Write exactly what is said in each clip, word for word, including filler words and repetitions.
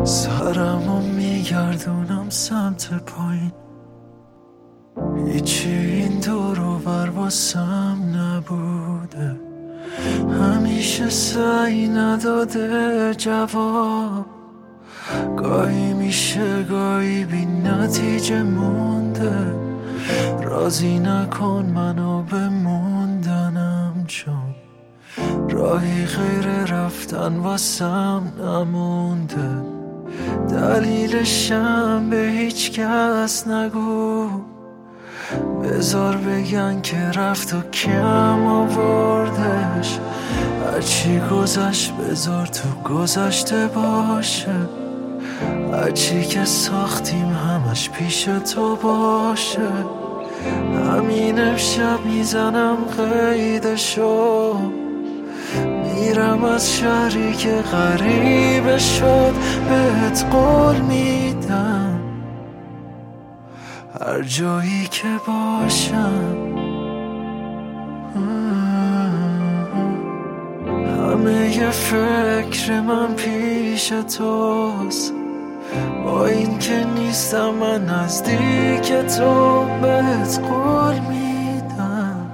سرمو میگردونم سمت پایین، هیچی این دور و بر واسم نبوده، همیشه سعی نداده جواب، گاهی میشه گاهی بی نتیجه مونده، راضی نکن منو به موندنم، چون راهی غیر رفتن واسم نمونده، دلیلشم به هیچ کس نگو، بذار بگن که رفت و کم آوردش، هرچی گذشت بذار تو گذشته باشه، هرچی که ساختیم همش پیش تو باشه، همین امشب میزنم قیدشو، میرم از شهری که غریبه شد، بهت قول میدم هر جایی که باشم، همه ی فکر من پیش توست، با این که نیستم من نزدیک تو، بهت قول میدم.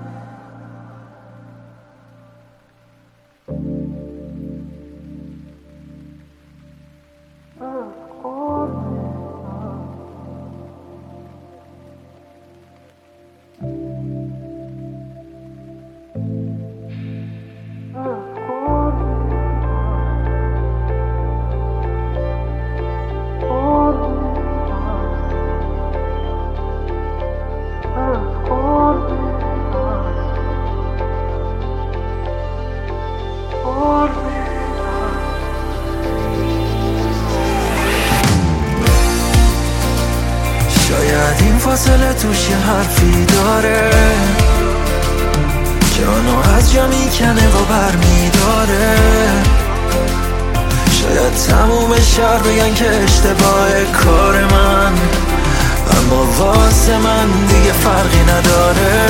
شاید این فاصله توش یه حرفی داره، جانو از جا میکنه و بر میداره، شاید تموم شهر بگن که اشتباه کار من، اما واسه من دیگه فرقی نداره،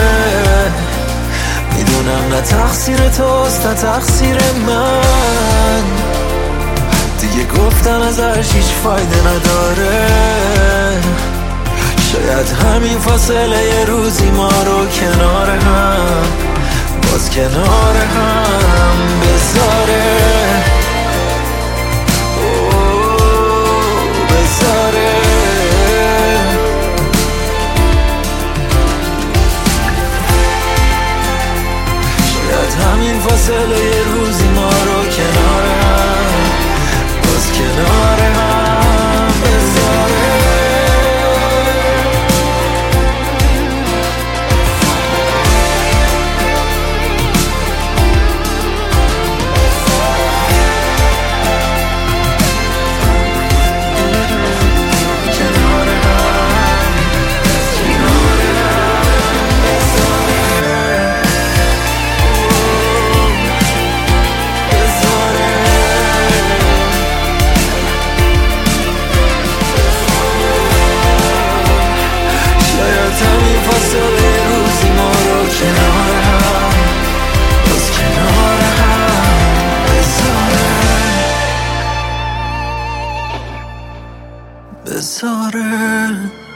میدونم نه تقصیر توست نه تقصیر من، دیگه گفتن ازش هیچ فایده نداره، شاید همین فاصله یه روزی ما رو کنار هم، باز کنار هم بذاره، بذاره، شاید همین فاصله یه روزی ما رو کنار هم، باز کنار هم بذاره. بذاره